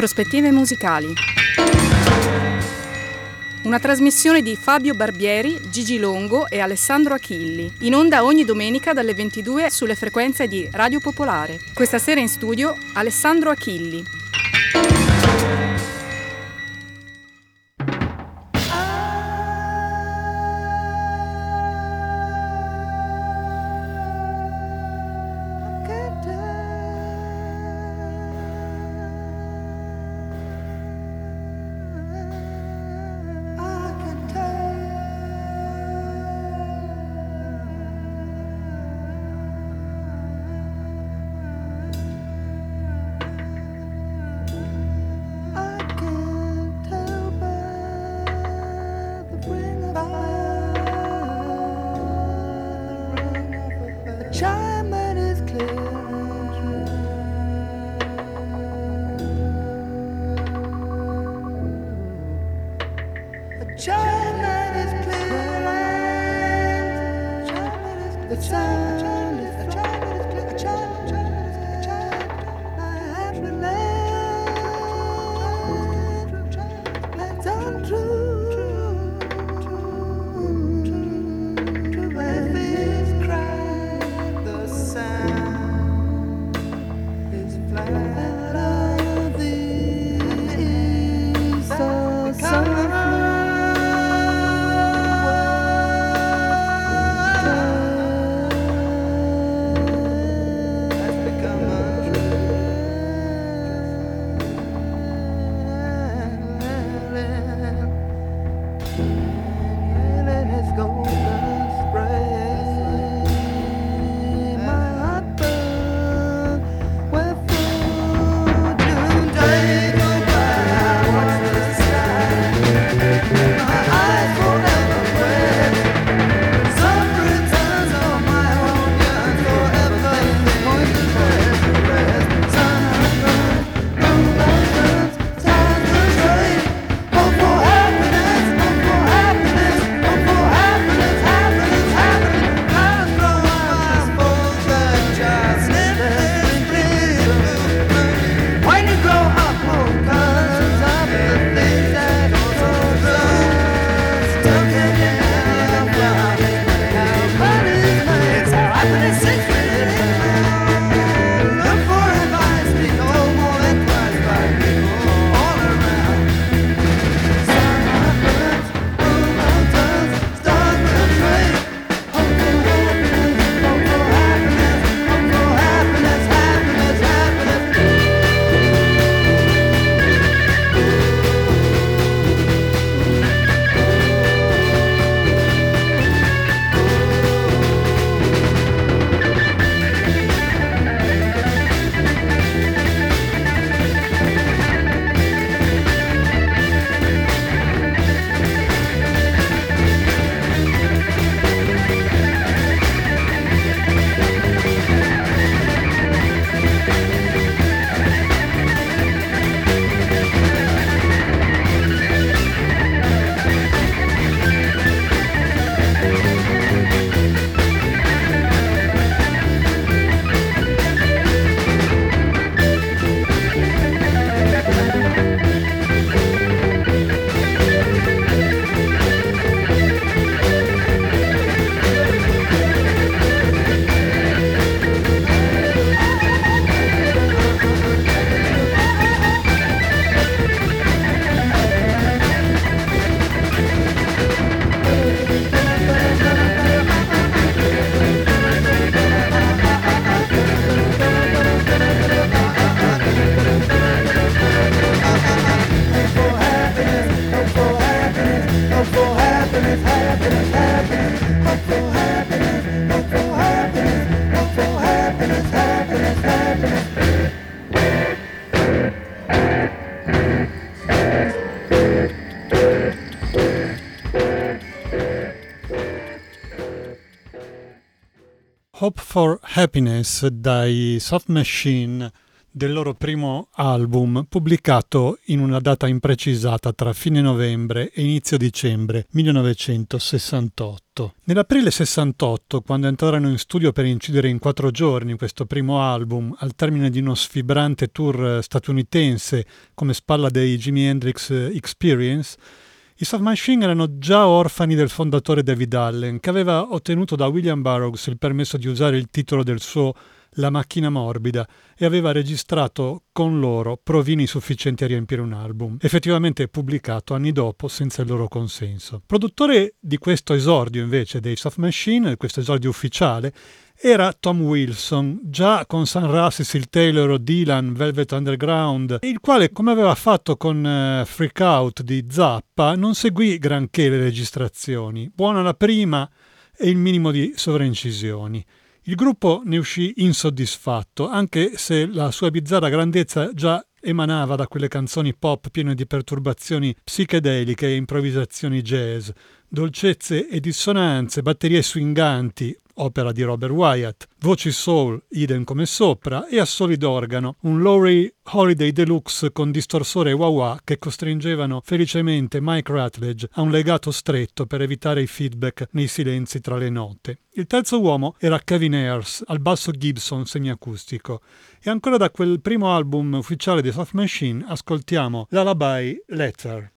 Prospettive musicali. Una trasmissione di Fabio Barbieri, Gigi Longo e Alessandro Achilli, in onda ogni domenica dalle 22 sulle frequenze di Radio Popolare. Questa sera in studio Alessandro Achilli. Hope for Happiness dai Soft Machine del loro primo album, pubblicato in una data imprecisata tra fine novembre e inizio dicembre 1968. Nell'aprile 68, quando entrarono in studio per incidere in 4 giorni questo primo album, al termine di uno sfibrante tour statunitense come spalla dei Jimi Hendrix Experience, i Soft Machine erano già orfani del fondatore David Allen, che aveva ottenuto da William Burroughs il permesso di usare il titolo del suo La macchina morbida e aveva registrato con loro provini sufficienti a riempire un album, effettivamente pubblicato anni dopo senza il loro consenso. Produttore di questo esordio invece dei Soft Machine, questo esordio ufficiale, era Tom Wilson, già con Sun Ra, Cecil Taylor, Dylan, Velvet Underground, il quale, come aveva fatto con Freak Out di Zappa, non seguì granché le registrazioni, buona la prima e il minimo di sovraincisioni. Il gruppo ne uscì insoddisfatto, anche se la sua bizzarra grandezza già emanava da quelle canzoni pop piene di perturbazioni psichedeliche e improvvisazioni jazz, dolcezze e dissonanze, batterie swinganti, opera di Robert Wyatt, voci soul, idem come sopra, e assoli d'organo, un Lowry Holiday Deluxe con distorsore wah-wah che costringevano felicemente Mike Rutledge a un legato stretto per evitare i feedback nei silenzi tra le note. Il terzo uomo era Kevin Ayers, al basso Gibson semiacustico. E ancora da quel primo album ufficiale dei Soft Machine ascoltiamo Lullaby Letter.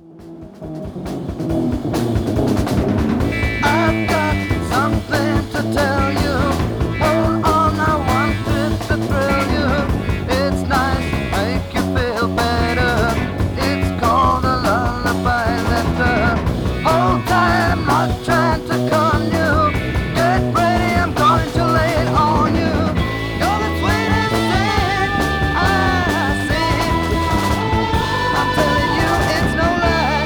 I've got something to tell you. Hold on, I wanted to thrill you. It's nice, make you feel better. It's called a lullaby letter. Hold tight, I'm not trying to con you. Get ready, I'm going to lay it on you. You're the sweetest thing I see. I'm telling you, it's no lie.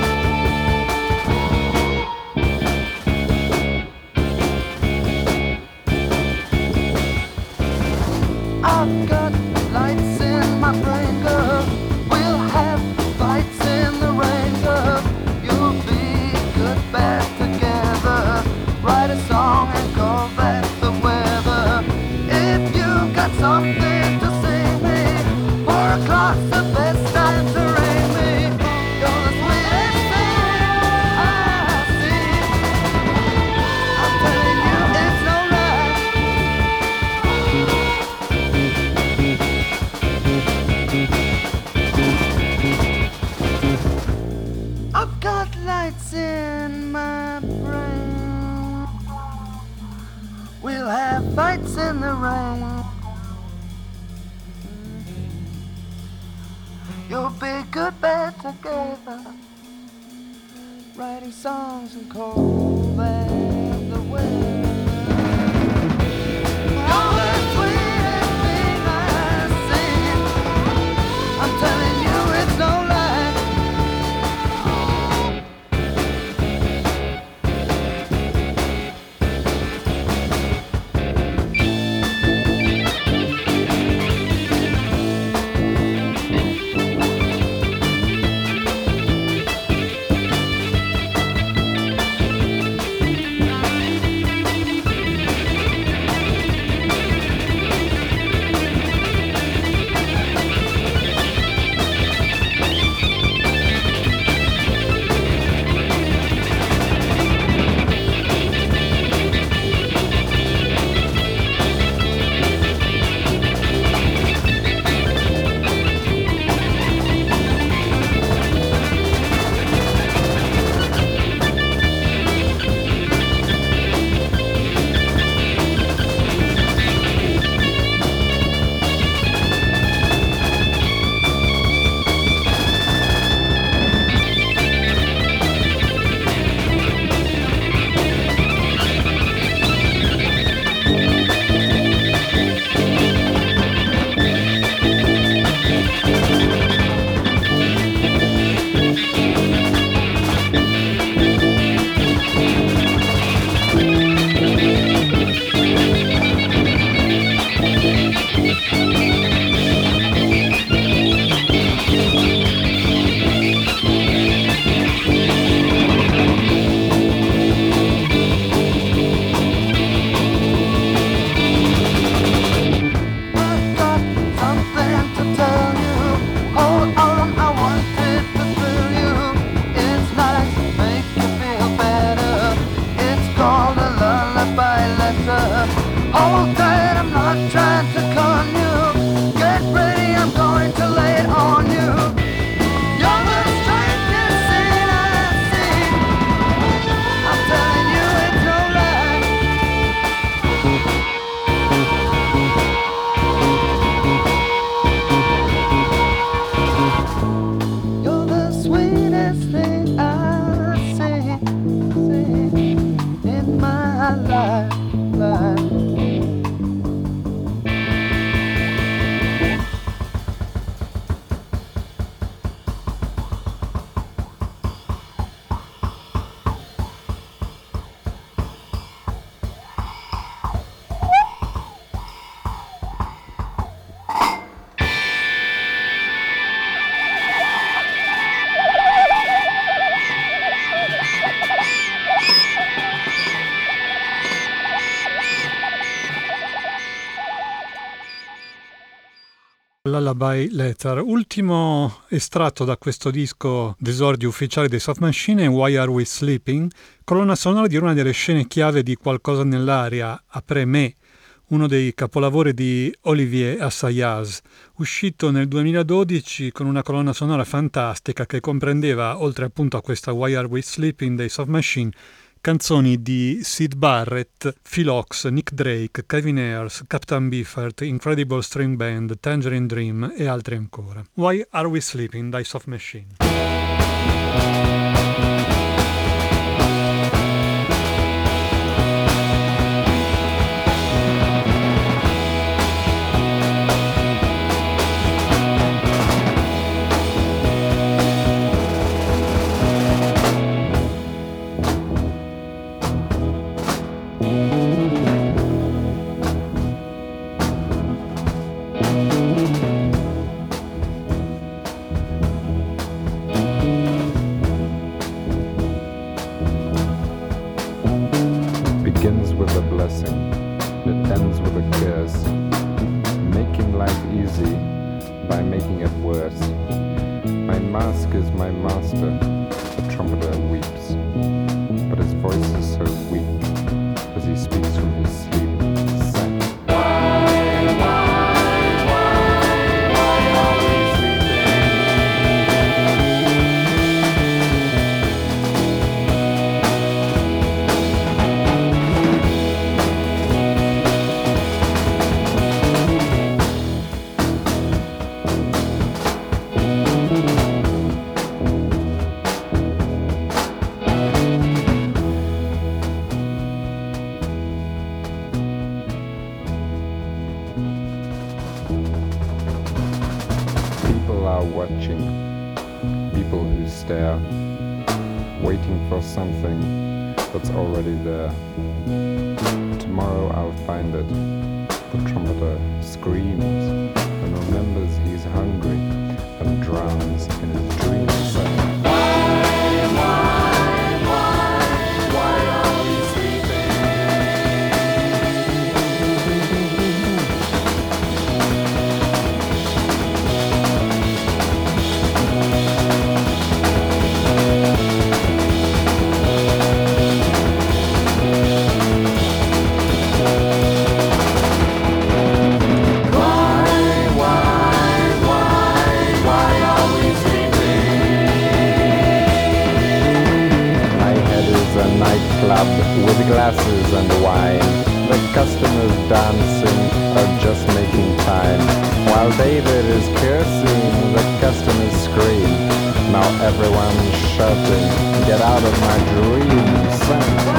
I've got lights in my brain, girl. We'll have fights in the rain, girl. You'll be good, bad together. Write a song and call that the weather. If you got something to say me, 4 o'clock's the best time to ring me. You're the sweetest thing I see. I'm telling you, it's no lie. I've got lights in my brain. We'll have fights in the rain. You'll be good, bad together. Writing songs and call them the weather. You're the sweetest thing I see. I'm telling you, it's no lie. Lullaby Letter, ultimo estratto da questo disco d'esordio ufficiale dei Soft Machine è Why Are We Sleeping, colonna sonora di una delle scene chiave di Qualcosa nell'aria, Après Me, uno dei capolavori di Olivier Assayas, uscito nel 2012 con una colonna sonora fantastica che comprendeva, oltre appunto a questa Why Are We Sleeping dei Soft Machine, canzoni di Syd Barrett, Phil Ochs, Nick Drake, Kevin Ayers, Captain Beefheart, Incredible String Band, Tangerine Dream e altri ancora. Why Are We Sleeping dai Soft Machine. Begins with a blessing, it ends with a curse, making life easy by making it worse. My mask is my master, the trumpeter weeps, but his voice is so weak as he speaks from his sleep. Sang. Watching people who stare, waiting for something that's already there. Tomorrow I'll find it. The trumpeter screams and remembers he's hungry and drowns in his dreams. Nightclub with glasses and wine. The customers dancing are just making time. While David is cursing, the customers scream. Now everyone's shouting, get out of my dreams. And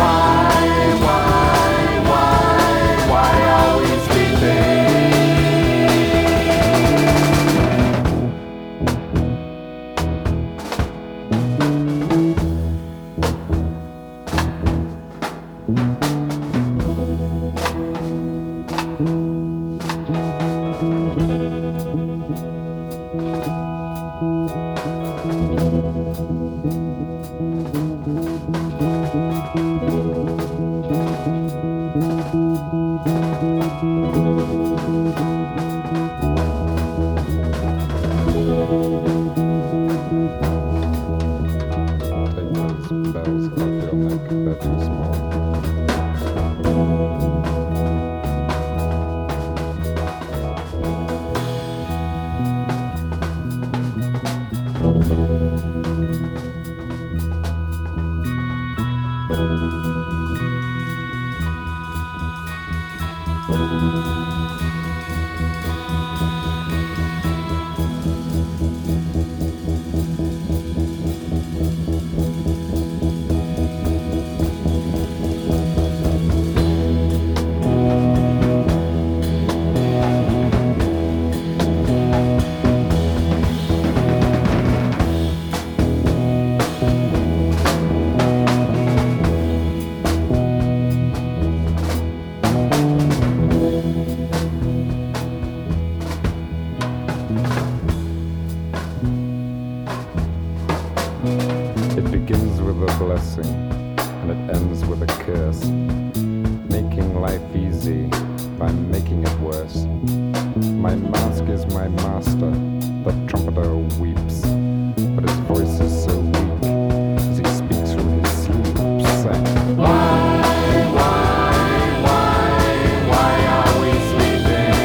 why are we sleeping? And it ends with a curse, making life easy by making it worse. My mask is my master. The trumpeter weeps, but his voice is so weak as he speaks from his sleep, saying, why are we sleeping?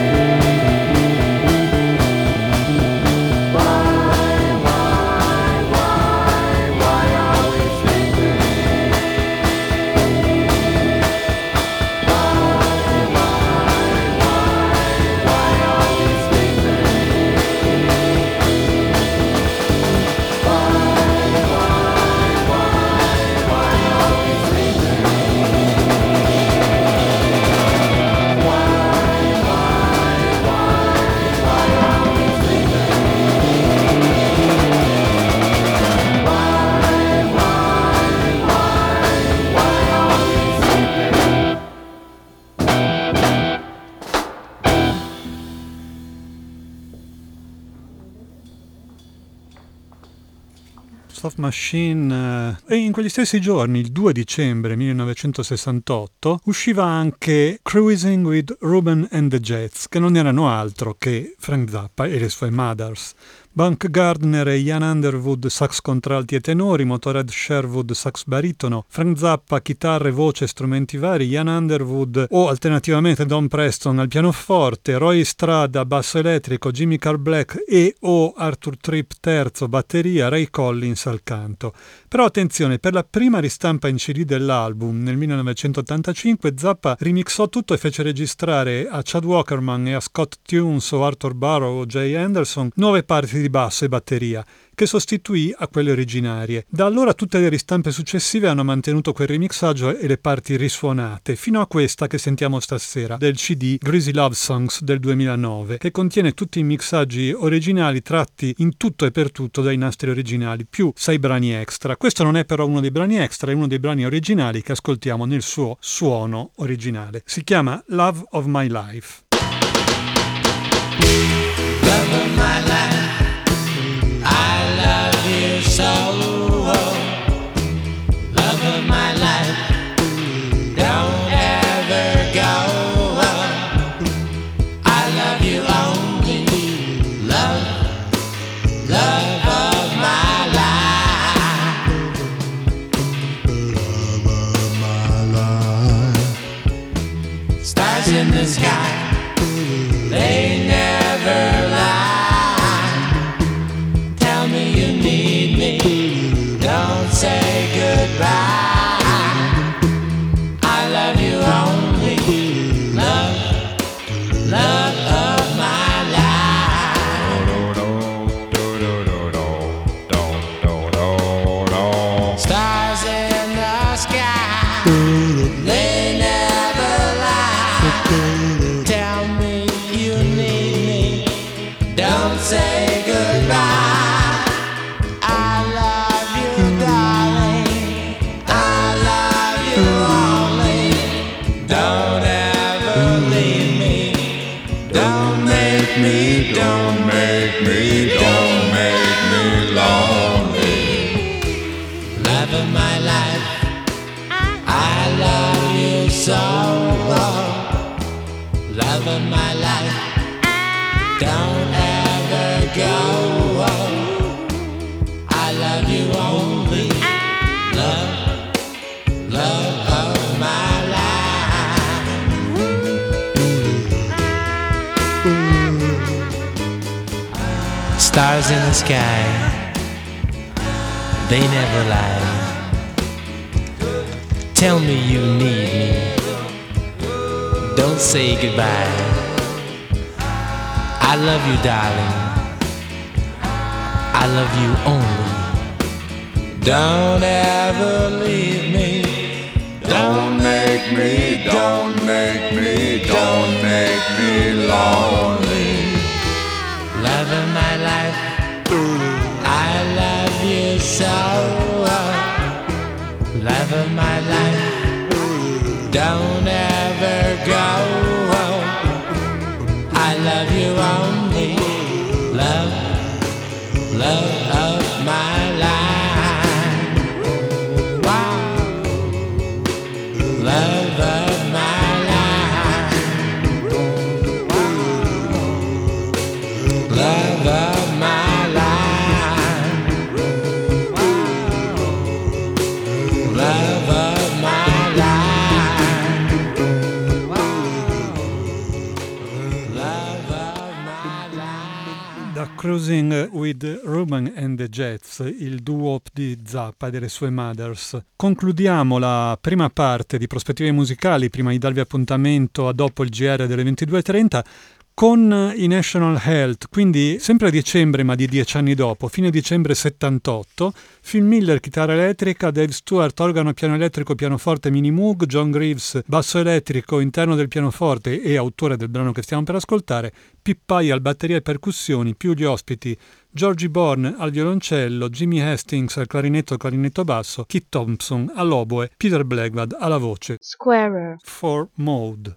Why are we sleeping? Soft Machine, e in quegli stessi giorni, il 2 dicembre 1968, usciva anche Cruising with Ruben and the Jets, che non erano altro che Frank Zappa e le sue Mothers. Bunk Gardner e Ian Underwood sax contralti e tenori, Motorhead Sherwood sax baritono, Frank Zappa chitarre, voce, strumenti vari, Ian Underwood o alternativamente Don Preston al pianoforte, Roy Strada basso elettrico, Jimmy Carr Black e o Arthur Tripp terzo batteria, Ray Collins al canto. Però attenzione, per la prima ristampa in CD dell'album nel 1985 Zappa remixò tutto e fece registrare a Chad Walkerman e a Scott Tunes o Arthur Barrow o Jay Anderson nuove parti di basso e batteria, che sostituì a quelle originarie. Da allora tutte le ristampe successive hanno mantenuto quel remixaggio e le parti risuonate, fino a questa che sentiamo stasera, del CD Greasy Love Songs del 2009, che contiene tutti i mixaggi originali tratti in tutto e per tutto dai nastri originali, più 6 brani extra. Questo non è però uno dei brani extra, è uno dei brani originali che ascoltiamo nel suo suono originale. Si chiama Love of My Life. Love of my life, I love you so. Love of my life, don't ever go. I love you only, love of my life. Love of my life. Stars in the sky, they never lie. Tell me you need me, don't say goodbye. I love you only, love of my life. Stars in the sky, they never lie. Tell me you need me, don't say goodbye. I love you, darling, I love you only. Don't ever leave me, don't make me, don't make me, don't make me lonely. Love of my life, I love you so. Love of my life, don't ever go. I love you only, love of my life. Stars in the sky, they never lie. Tell me you need me, don't say goodbye. I love you, darling, I love you only. Don't ever leave me, don't make me, don't make me, don't make me lonely. Love of my life, I love you so. Love of my life, don't ever go. I love you only, love of my life. Wow, love of my life. Wow. love of my life, love of my life, love of my life. Da Cruising with Ruben and the Jets, il duo di Zappa e delle sue Mothers. Concludiamo la prima parte di Prospettive Musicali, prima di darvi appuntamento a dopo il GR delle 22:30, con i National Health, quindi sempre a dicembre ma di 10 anni dopo, fine dicembre 78, Phil Miller chitarra elettrica, Dave Stewart organo, piano elettrico, pianoforte, Mini Moog, John Greaves basso elettrico, interno del pianoforte e autore del brano che stiamo per ascoltare, Pip Pyle batteria e percussioni, più gli ospiti Georgie Bourne al violoncello, Jimmy Hastings al clarinetto basso, Kit Thompson all'oboe, Peter Blackwood alla voce. Squarer. For Mode.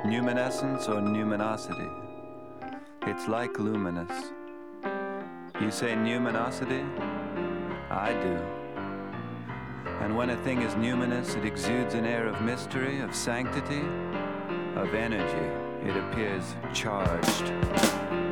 Numinescence or numinosity? It's like luminous. You say numinosity? I do. And when a thing is numinous, it exudes an air of mystery, of sanctity, of energy. It appears charged.